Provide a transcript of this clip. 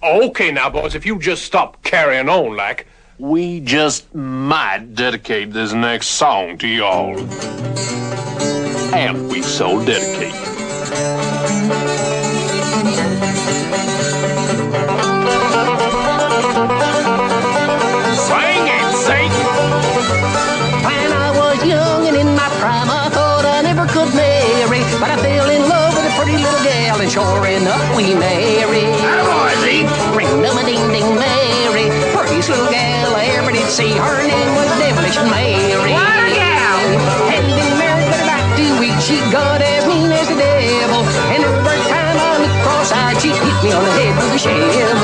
Okay now, boys, if you just stop carrying on like... We just might dedicate this next song to y'all. And we so dedicate. Sing it, Satan! When I was young and in my prime, I thought I never could marry, but I fell in love with a pretty little gal, and sure enough we married. Ring-a-ding-ding Mary, prettiest little gal I ever did see. Her name was Devilish Mary. What a gal! Hadn't been married but about 2 weeks. She got as mean as the devil, and every time I looked cross-eyed, she'd hit me on the head with a shovel.